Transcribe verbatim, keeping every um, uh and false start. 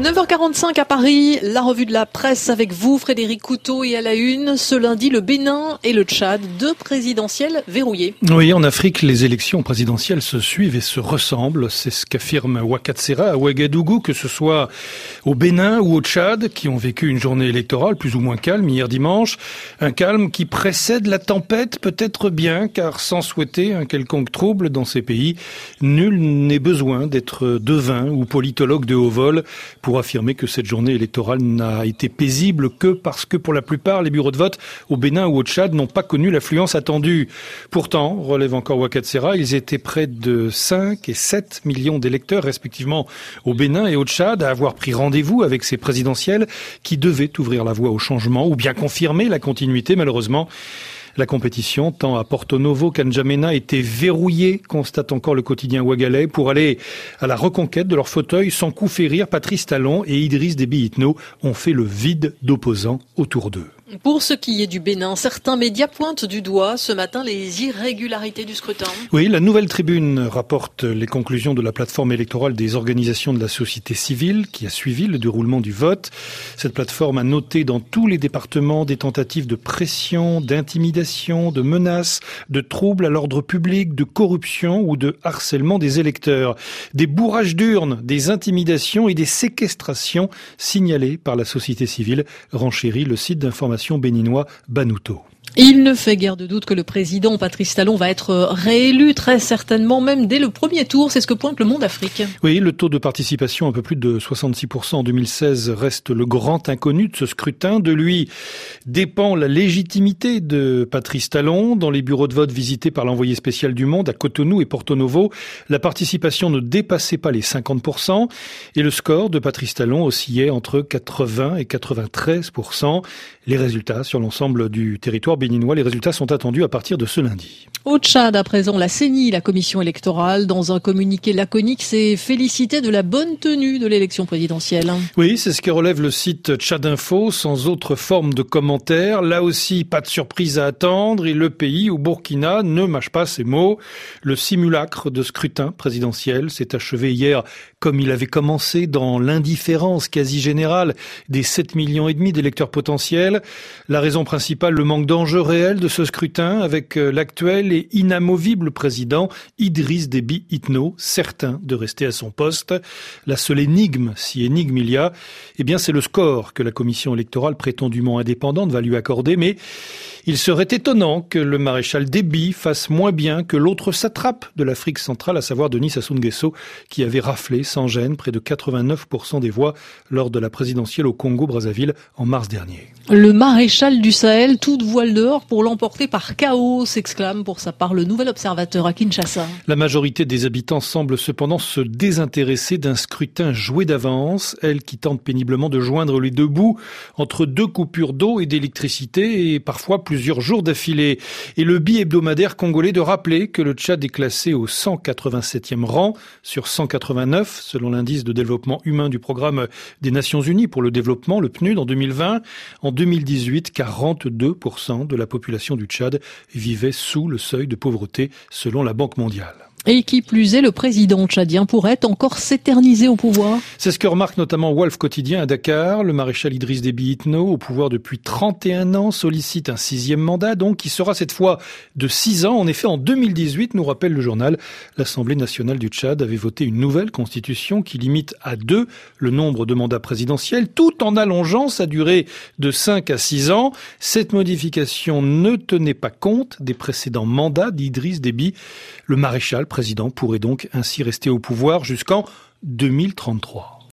neuf heures quarante-cinq à Paris, la revue de la presse avec vous, Frédéric Couteau, et à la une, ce lundi, le Bénin et le Tchad, deux présidentielles verrouillées. Oui, en Afrique, les élections présidentielles se suivent et se ressemblent. C'est ce qu'affirme Ouagatsera à Ouagadougou, que ce soit au Bénin ou au Tchad, qui ont vécu une journée électorale plus ou moins calme hier dimanche. Un calme qui précède la tempête, peut-être bien, car sans souhaiter un quelconque trouble dans ces pays, nul n'est besoin d'être devin ou politologue de haut vol pour affirmer que cette journée électorale n'a été paisible que parce que pour la plupart, les bureaux de vote au Bénin ou au Tchad n'ont pas connu l'affluence attendue. Pourtant, relève encore Ouagatsera, ils étaient près de cinq et sept millions d'électeurs respectivement au Bénin et au Tchad à avoir pris rendez-vous avec ces présidentielles qui devaient ouvrir la voie au changement ou bien confirmer la continuité. Malheureusement, la compétition, tant à Porto Novo qu'à N'Djamena, était verrouillée, constate encore le quotidien ouagalais, pour aller à la reconquête de leur fauteuil sans coup férir. Patrice Talon et Idriss Déby Itno ont fait le vide d'opposants autour d'eux. Pour ce qui est du Bénin, certains médias pointent du doigt ce matin les irrégularités du scrutin. Oui, la Nouvelle Tribune rapporte les conclusions de la plateforme électorale des organisations de la société civile qui a suivi le déroulement du vote. Cette plateforme a noté dans tous les départements des tentatives de pression, d'intimidation, de menaces, de troubles à l'ordre public, de corruption ou de harcèlement des électeurs. Des bourrages d'urnes, des intimidations et des séquestrations signalées par la société civile, renchérit le site d'information béninois Banuto. Il ne fait guère de doute que le président Patrice Talon va être réélu très certainement, même dès le premier tour. C'est ce que pointe le Monde Afrique. Oui, le taux de participation, un peu plus de soixante-six pour cent en deux mille seize, reste le grand inconnu de ce scrutin. De lui dépend la légitimité de Patrice Talon. Dans les bureaux de vote visités par l'envoyé spécial du Monde à Cotonou et Porto Novo, la participation ne dépassait pas les cinquante pour cent et le score de Patrice Talon oscillait entre quatre-vingts et quatre-vingt-treize pour cent. Les résultats sur l'ensemble du territoire béninois, les résultats sont attendus à partir de ce lundi. Au Tchad, à présent, la C E N I, la commission électorale, dans un communiqué laconique, s'est félicitée de la bonne tenue de l'élection présidentielle. Oui, c'est ce que relève le site Tchad Info, sans autre forme de commentaire. Là aussi, pas de surprise à attendre et le pays, au Burkina, ne mâche pas ses mots. Le simulacre de scrutin présidentiel s'est achevé hier comme il avait commencé, dans l'indifférence quasi générale des sept millions et demi d'électeurs potentiels. La raison principale, le manque d'enjeu réel de ce scrutin avec l'actuel et inamovible président Idriss Déby Itno, certain de rester à son poste. La seule énigme, si énigme il y a, eh bien c'est le score que la commission électorale prétendument indépendante va lui accorder, mais il serait étonnant que le maréchal Déby fasse moins bien que l'autre satrape de l'Afrique centrale, à savoir Denis Sassou Nguesso, qui avait raflé sans gêne près de quatre-vingt-neuf pour cent des voix lors de la présidentielle au Congo-Brazzaville en mars dernier. Le maréchal du Sahel, toute voile dehors pour l'emporter par K O, s'exclame pour sa part le Nouvel Observateur à Kinshasa. La majorité des habitants semble cependant se désintéresser d'un scrutin joué d'avance, elle qui tente péniblement de joindre les deux bouts entre deux coupures d'eau et d'électricité et parfois plusieurs jours d'affilée. Et le bi-hebdomadaire congolais de rappeler que le Tchad est classé au cent quatre-vingt-septième rang sur cent quatre-vingt-neuf selon l'indice de développement humain du programme des Nations Unies pour le développement, le P N U D, en deux mille vingt. En deux mille dix-huit, quarante-deux pour cent de la population du Tchad vivait sous le seuil de pauvreté selon la Banque mondiale. Et qui plus est, le président tchadien pourrait encore s'éterniser au pouvoir. C'est ce que remarque notamment Wolf Quotidien à Dakar. Le maréchal Idriss Déby Itno, au pouvoir depuis trente et un ans, sollicite un sixième mandat, donc qui sera cette fois de six ans. En effet, en deux mille dix-huit, nous rappelle le journal, l'Assemblée nationale du Tchad avait voté une nouvelle constitution qui limite à deux le nombre de mandats présidentiels, tout en allongeant sa durée de cinq à six ans. Cette modification ne tenait pas compte des précédents mandats d'Idriss Déby. Le maréchal président pourrait donc ainsi rester au pouvoir jusqu'en deux mille trente-trois.